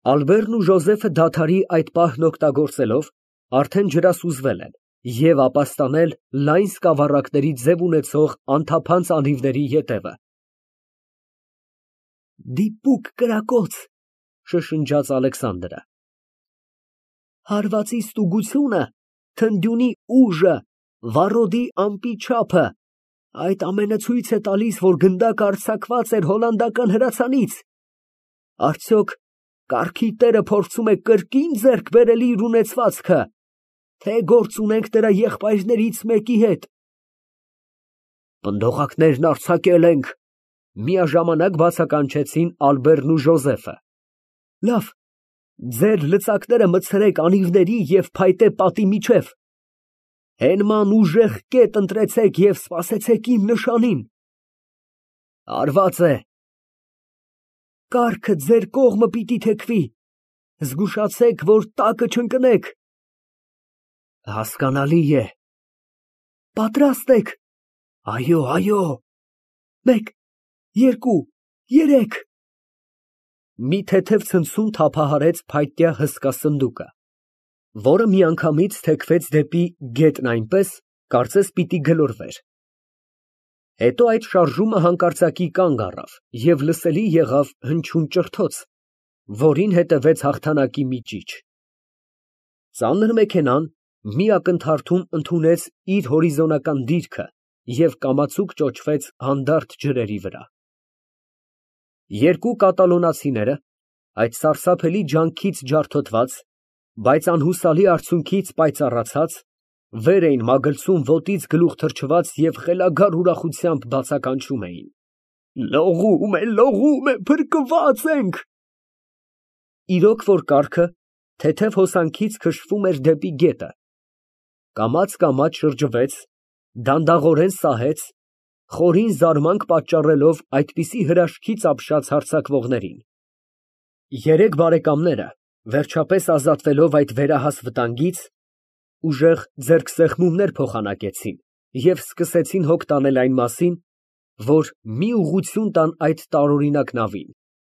Ալբերն ու Ժոզեֆը դադարի այդ պահն օգտագործելով արդեն ջրասուզվել են և ապաստանել լայն սկավառակների ձև ունեցող անթափանց անիվների ետևը։ Դիպուկ կրակոց, շշնջաց Ալեքսանդրը։ Հարվածի ստուգությունը, թնդյունի ուժը, վառոդի ամպի չափը, այդ ամենը ցույց է տալիս, որ գնդակը արձակված էր հոլանդական հրացանից։ Արդյոք կառքի տերը փորձում է կրկին ձեռք բերել իր ունեցվածքը, թե գործ ունենք նրա եղբայրներից մեկի հետ։ Պնդողակներն արձակել ենք, միաժամանակ բացականչեցին Ալբերն ու Ժոզեֆը։ Լավ, ձեր լծակները մտցրեք անիվների և փայտե պատի միջև։ Հենման ուժեղ կետ ընտրեցեք և սպասեցեք իմ նշանին։ Արված է։ Կառքը ձեր կողմը պիտի թեքվի, զգուշացեք, որ տակը չընկնեք։ Հասկանալի է։ Պատրաստ եք։ Այո, այո։ 1, 2, 3։ Մի թեթև ցնցում թափահարեց փայտյա հսկա սնդուկը, որը միանգամից թեքվեց դեպի գետն այնպես, կարծես պիտի գլորվեր։ Հետո այդ շարժումը հանկարծակի կանգ առավ և լսելի եղավ հնչյուն ճռթոց, որին հետևեց հաղթանակի մի ճիչ։ Ծանր մեքենան մի ակնթարթում ընդունեց իր հորիզոնական դիրքը և կամացուկ ճոճվեց հանդարտ ջրերի վրա։ Երկու կատալոնացիները, այդ սարսափելի ջանքից ջարդոտված, բայց անհուսալի արդյունքից պայծառացած, վեր էին մագլցում ոտից գլուխ թռչված և խելագար ուրախությամբ բացականչում էին. Լողում է, փրկված ենք։ Իրոք որ կառքը թեթև հոսանքից քշվում էր դեպի գետը, կամաց շրջվեց, դանդաղորեն սահեց, խորին զարմանք պատճառելով այդպիսի հրաշքից ապշած հարձակվողներին։ Երեք բարեկամները, վերջապես ազատվելով այդ վերահաս վտանգից, ուժեղ ձեռքսեղմումներ փոխանակեցին և սկսեցին հոգ տանել այն մասին, որ մի ուղղություն տան այդ տարօրինակ նավին։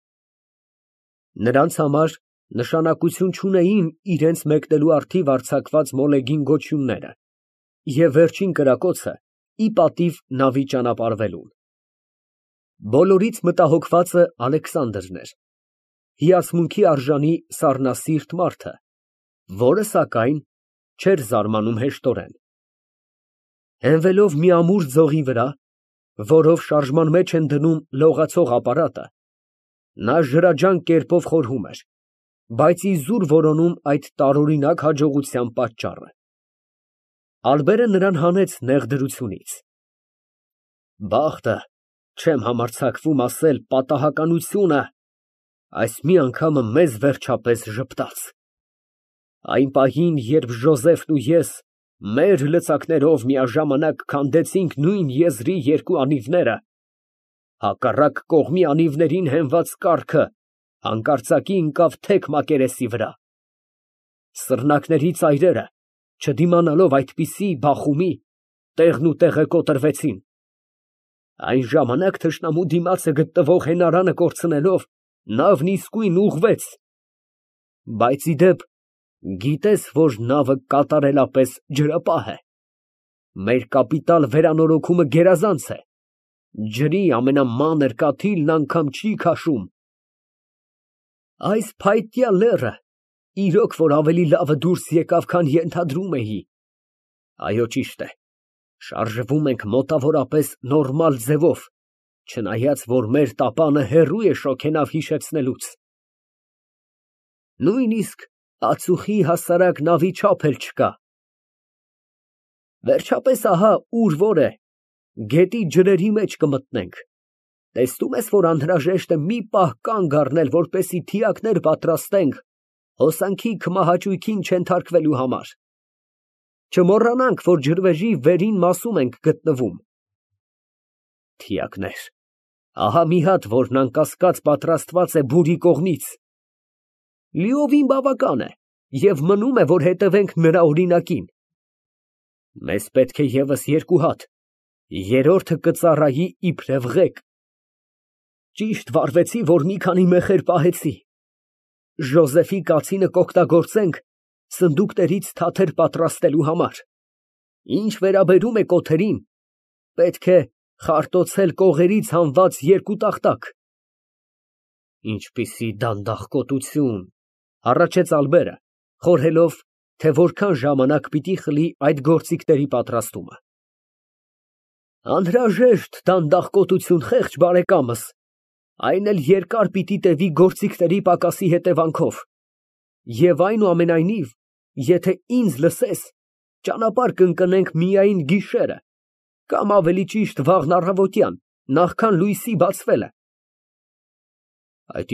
Նրանց համար նշանակություն չունեին իրենց մեկնելու առթիվ արձակված մոլեգին գոչյունները և վերջին կրակոցը ի պատիվ նավի ճանապարհվելուն։ Բոլորից մտահոգվածը Ալեքսանդրն էր, հիացմունքի արժանի սառնասիրտ մարդը, որը, սակայն, չէր զարմանում հեշտորեն։ Հենվելով մի ամուր ձողի վրա, որով շարժման մեջ են դնում լողացող ապարատը, նա ջրաջանք կերպով խորհում էր, բայց իզուր որոնում այդ տարօրինակ հաջողության պատճառը։ Ալբերը նրան հանեց նեղ դրությունից։ Բախտը, չեմ համարձակվում ասել պատահականությունը, այս մի անգամը մեզ վերջապես ժպտաց։ Այն պահին, երբ Ժոզեֆն ու ես մեր լծակներով միաժամանակ քանդեցինք նույն եզրի երկու անիվները, հակառակ կողմի անիվներին հենված կառքը հանկարծակի ընկավ թեք մակերեսի վրա։ Սռնակների ծայրերը, չդիմանալով այդպիսի բախումի, տեղնուտեղը կոտրվեցին։ Այն ժամանակ թշնամու դիմացը գտնվող հենարանը կորցնելով, նավն իսկույն ուղղվեց։ Բայց ի դեպ, գիտես, որ նավը կատարելապես ջրապահ է։ Մեր կապիտալ վերանորոգումը գերազանց է։ Ջրի ամենամանր կաթիլն անգամ չի քաշում։ Այս փայտյա լեռը իրոք որ ավելի լավը դուրս եկավ, քան ենթադրում էի։ Այո, ճիշտ է, շարժվում ենք մոտավորապես նորմալ ձևով, չնայած որ մեր տապանը հեռու է շոգենավ հիշեցնելուց։ Նույնիսկ ածուխի հասարակ նավի չափ էլ չկա։ Վերջապես ահա ուր որ է, գետի ջրերի մեջ կմտնենք։ Տեսնում ես, որ անհրաժեշտ է մի պահ կանգ առնել, որպեսզի թիակներ պատրաստենք հոսանքի քմահաճույքին չենթարկվելու համար։ Չմոռանանք, որ ջրվեժի վերին մասում ենք գտնվում։ Թիակներ, ահա մի հատ, որն անկասկած պատրաստված է բուրի կողմից։ Լիովին բավական է և մնում է, որ հետևենք նրա օրինակին։ Մեզ պետք է ևս երկու հատ, երրորդը կծառայի իբրև ղեկ։ Ճիշտ վարվեցի, որ մի քանի մեխեր պահեցի։ Ժոզեֆի կացինը կօգտագործենք սնդուկներից թաթեր պատրաստելու համար։ Ինչ վերաբերում է կոթերին, պետք է խարտոցել կողերից հանված երկու տախտակ։ Ինչպիսի դանդաղկոտություն, հառաչեց Ալբերը, խորհելով, թե որքան ժամանակ պիտի խլի այդ գործիքների պատրաստումը։ Անհրաժեշտ դանդաղկոտություն, խեղճ բարեկամս, այն էլ երկար պիտի տևի գործիքների պակասի հետևանքով, և այնուամենայնիվ, եթե ինձ լսես, ճանապարհ կընկնենք միայն գիշերը, կամ ավելի ճիշտ վաղն առավոտյան, նախքան լույսի բացվելը։ Այդ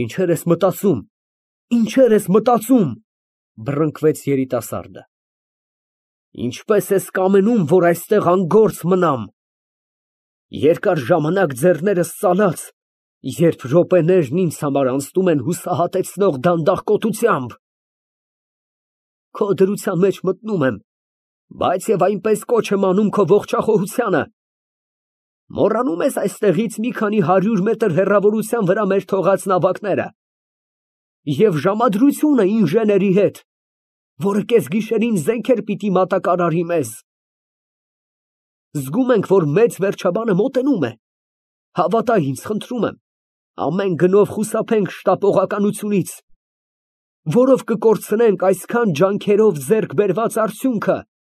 ինչեր ես մտածում, բռնկվեց երիտասարդը։ Ինչպես ես կամենում, որ այստեղ անգործ մնամ, երկար ժամանակ ձեռներս ծալած, երբ րոպեներն ինձ համար անցնում են հուսահատեցնող դանդաղկոտությամբ։ Քո դրության մեջ մտնում եմ, բայց և այնպես կոչ եմ անում քո ողջախոհությանը։ Մոռանում ես այստեղից մի քանի 100 մետր հեռավորության վրա մեր թողած նավակները և ժամադրությունը ինժեների հետ, որը կեսգիշերին զենքեր պիտի մատակարարի մեզ։ Զգում ենք, որ մեծ վերջաբանը մոտենում է։ Հավատա ինձ, խնդրում եմ, ամեն գնով խուսափենք շտապողականությունից, որով կկորցնենք այսքան ջանքերով ձեռք բերված արդյունքը։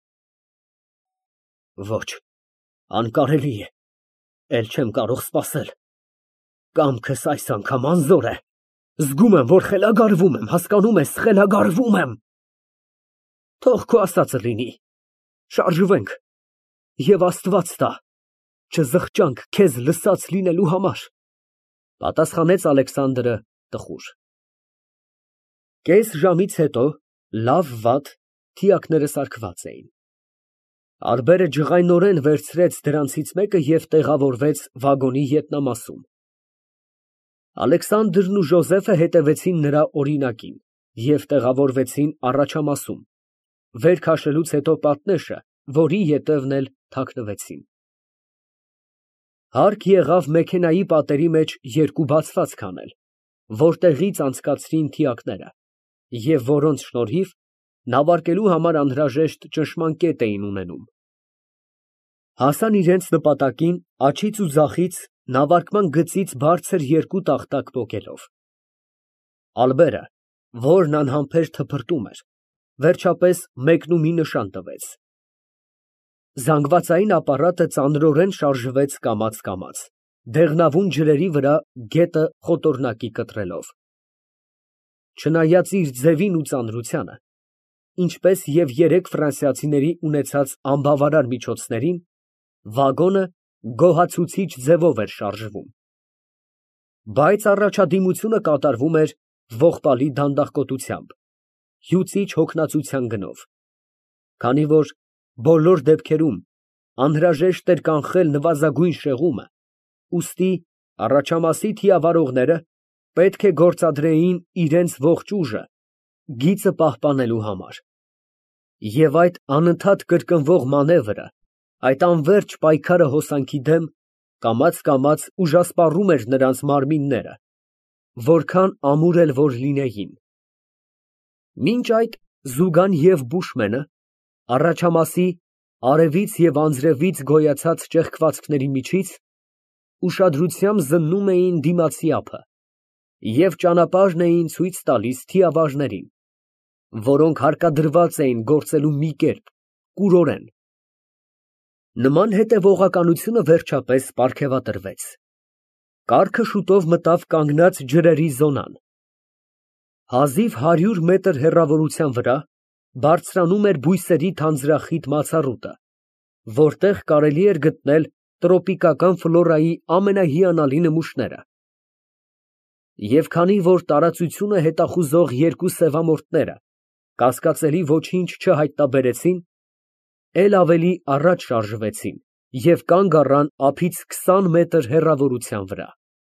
Ոչ, անկարելի է, էլ չեմ կարող սպասել։ Կամքս այս անգամ անզոր է։ Զգում եմ, որ խելագարվում եմ, հասկանում ես, խելագարվում եմ։ Թող քո ասածը լինի, շարժվենք, և Աստված տա, չզղջանք քեզ լսած լինելու համար, պատասխանեց Ալեքսանդրը տխուր։ Կես ժամից հետո լավ֊վատ թիակները սարքված էին։ Ալբերը ջղայնորեն վերցրեց դրանցից մեկը և տեղավորվեց վագոնի ետնամասում։ Ալեքսանդրն ու Ժոզեֆը հետևեցին նրա օրինակին և տեղավորվեցին առաջամասում, վեր քաշելուց հետո պատնեշը, որի ետևն էլ թաքնվեցին։ Հարկ եղավ մեքենայի պատերի մեջ երկու բացվածք անել, որտեղից անցկացրին թիակները, և որոնց շնորհիվ նավարկելու համար անհրաժեշտ ճնշման կետ էին ունենում։ Հասան իրենց նպատակին աջից ու ձախից նավարկման գծից բարձր երկու տախտակ պոկելով։ Ալբերը, որն անհամբեր թփրտում էր, վերջապես մեկնումի նշան տվեց։ Զանգվածային ապարատը ծանրորեն շարժվեց կամաց, դեղնավուն ջրերի վրա գետը խոտորնակի կտրելով։ Չնայած իր ձևին ու ծանրությանը, ինչպես և երեք ֆրանսիացիների ունեցած անբավարար միջոցներին, վագոնը գոհացուցիչ ձևով էր շարժվում։ Բայց առաջադիմությունը կատարվում էր ողբալի դանդաղկոտությամբ, հյուծիչ հոգնածության գնով, քանի որ բոլոր դեպքերում անհրաժեշտ էր կանխել նվազագույն շեղումը, ուստի առաջամասի թիավարողները պետք է գործադրեին իրենց ողջ ուժը գիծը պահպանելու համար։ Եվ այդ անընդհատ կրկնվող մանևրը, այդ անվերջ պայքարը հոսանքի դեմ կամաց ուժասպառում էր նրանց մարմինները, որքան ամուր էլ որ լինեին։ Մինչ այդ Զուգան և Բուշմենը առաջամասի արևից և անձրևից գոյացած ճեղքվածքների միջից ուշադրությամբ զննում էին դիմացի ափը և ճանապարհն էին ցույց տալիս թիավարներին, որոնք հարկադրված էին գործելու մի կերպ, կուրորեն։ Նման հետևողականությունը վերջապես պարգևատրվեց։ Կառքը շուտով մտավ կանգնած ջրերի զոնան։ Հազիվ 100 մետր հեռավորության վրա բարձրանում էր բույսերի թանձրախիտ մացառուտը, որտեղ կարելի էր գտնել տրոպիկական ֆլորայի ամենահիանալի նմուշները։ Եվ քանի որ տարածությունը հետախուզող երկու սևամորթները կասկածելի ոչինչ չհայտնաբերեցին, էլ ավելի առաջ շարժվեցին և կանգ առան ափից 20 մետր հեռավորության վրա։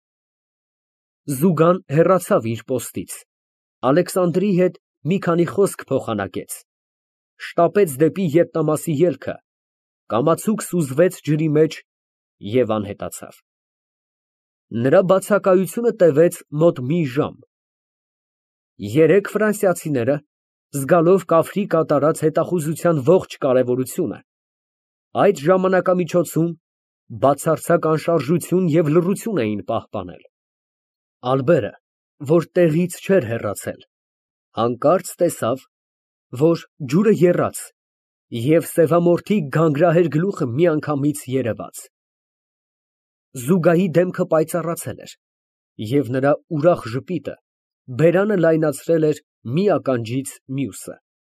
Զուգան հեռացավ իր պոստից, Ալեքսանդրի հետ մի քանի խոսք փոխանակեց, շտապեց դեպի ետնամասի ելքը, կամացուկ սուզվեց ջրի մեջ և անհետացավ։ Նրա բացակայությունը տևեց մոտ մի ժամ։ Երեք ֆրանսիացիները, զգալով կավրի կատարած հետախուզության ողջ կարևորությունը, այդ ժամանակամիջոցում բացարձակ անշարժություն և լռություն էին պահպանել։ Ալբերը, որ տեղից չէր հեռացել, հանկարծ տեսավ, որ ջուրը եռաց և սևամորթի գանգրահեր գլուխը միանգամից երևաց։ Զուգայի դեմքը պայծառացել էր, և նրա ուրախ ժպիտը բերանը լայնացրել էր մի ականջից մյուսը։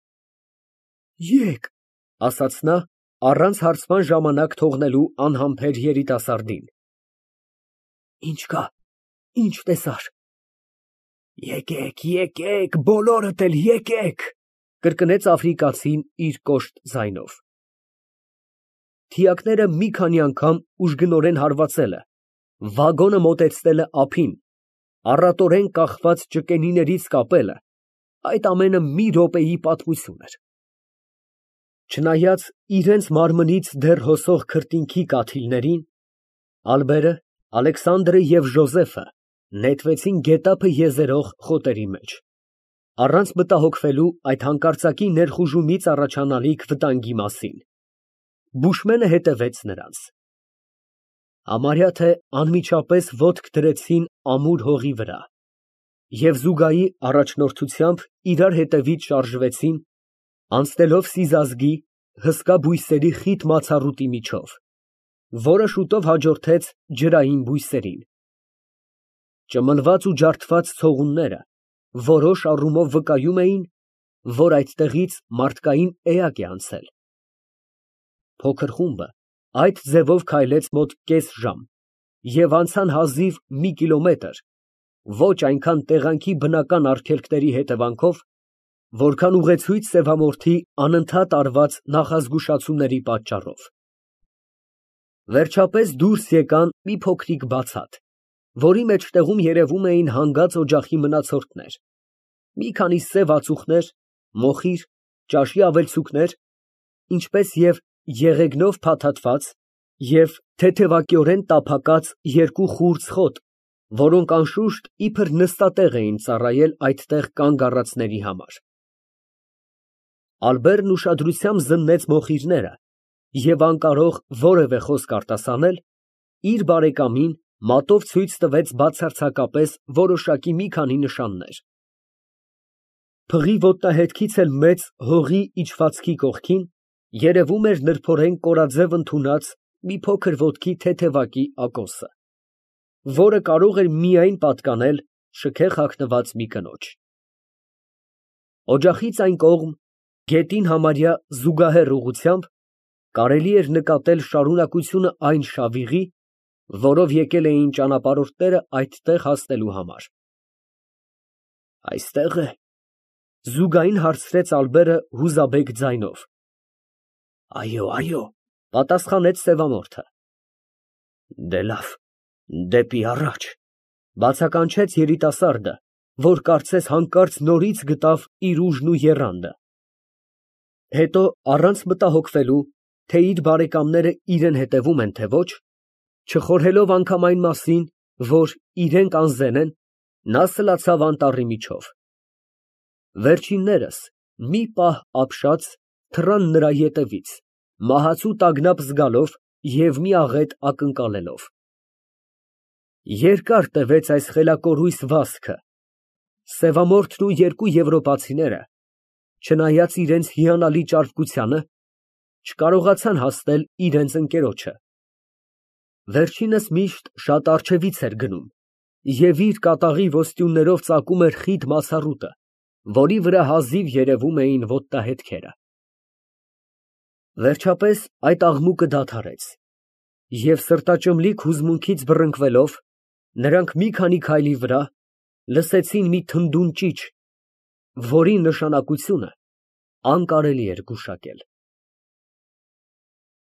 Եկ, ասաց նա, առանց հարցման ժամանակ թողնելու անհամբեր երիտասարդին։ Ինչ կա, ինչ տեսար։ Եկեք, բոլորդ էլ եկեք, կրկնեց աֆրիկացին իր կոշտ ձայնով։ Թիակները մի քանի անգամ ուժգնորեն հարվածելը, վագոնը մոտեցնելը ափին, առատորեն կախված ճկենիներից կապելը, այդ ամենը մի րոպեի պատմություն էր։ Չնայած իրենց մարմնից դեռ հոսող քրտինքի կաթիլներին, Ալբերը, Ալեքսանդրը և Ժոզեֆը նետվեցին գետափը եզերող խոտերի մեջ, առանց մտահոգվելու այդ հանկարծակի ներխուժումից առաջանալիք վտանգի մասին։ Բուշմենը հետևեց նրանց։ Համարյա թե անմիջապես ոտք դրեցին ամուր հողի վրա և զուգայի առաջնորդությամբ իրար հետևից շարժվեցին, անցնելով սիզազգի, հսկա բույսերի խիտ մացառուտի միջով, որը շուտով հաջորդեց ջրային բույսերին։ Ճմլված ու ջարդված ցողունները որոշ առումով վկայում էին, որ այդտեղից մարդկային էակ է անցել։ Փոքր խումբը այդ ձևով քայլեց մոտ կես ժամ և անցան հազիվ մի կիլոմետր, ոչ այնքան տեղանքի բնական արգելքների հետևանքով, որքան ուղեցույց սևամորթի անընդհատ արված նախազգուշացումների պատճառով։ Վերջապես դուրս եկան մի փոքրիկ բացատ, որի մեջտեղում երևում էին հանգած օջախի մնացորդներ, մի քանի սև ածուխներ, մոխիր, ճաշի ավելցուկներ, ինչպես և եղեգնով փաթաթված և թեթևակյորեն տափակած երկու խուրձ խոտ, որոնք անշուշտ իբր նստատեղ էին ծառայել այդտեղ կանգ առածների համար։ Ալբերտն ուշադրությամբ զննեց մոխիրները և անկարող որևէ խոսք արտասանել, իր բարեկամին մատով ցույց տվեց բացարձակապես որոշակի մի քանի նշաններ։ Փղի ոտնահետքից էլ մեծ հողի իջվածքի կողքին երևում էր նրբորեն կորաձև ընդունած մի փոքր ոտքի թեթևակի ակոսը, որը կարող էր միայն պատկանել շքեղ հագնված մի կնոջ։ Օջախից այն կողմ, գետին համարյա զուգահեռ ուղղությամբ, կարելի էր նկատել շարունակությունը այն շավիղի, որով եկել էին ճանապարհորդները այդտեղ հասնելու համար։ Այստե՞ղ է, զուգային հարցրեց Ալբերը հուզաբեկ ձայնով։ Այո, պատասխանեց սևամորթը։ Դե լավ, դեպի առաջ, բացականչեց երիտասարդը, որ կարծես հանկարծ նորից գտավ իր ուժն ու եռանդը։ Հետո առանց մտահոգվելու, թե իր բարեկամները իրան հետևում են, թե ոչ, չխորհելով անգամ այն մասին, որ իրենք անզեն են, նա սլացավ անտառի միջով։ Վերջիններս մի պահ ապշած թռան նրա ետևից, մահացու տագնապ զգալով և մի աղետ ակնկալելով։ Երկար տևեց այս խելակորույս վազքը։ Սևամորթն ու երկու եվրոպացիները, չնայած իրենց հիանալի ճարպկությանը, չկարողացան հասնել իրենց ընկերոջը։ Վերջինս միշտ շատ առջևից էր գնում և իր կատաղի ոսტյուններով ծակում էր խիտ մացառուտը, որի վրա հազիվ երևում էին ոտնահետքերը։ Վերջապես այդ աղմուկը դադարեց, և սրտաճմլիկ հուզմունքից բռնկվելով, նրանք մի քանի քայլի վրա լսեցին մի թնդուն ճիչ, որի նշանակությունը անկարելի էր գուշակել։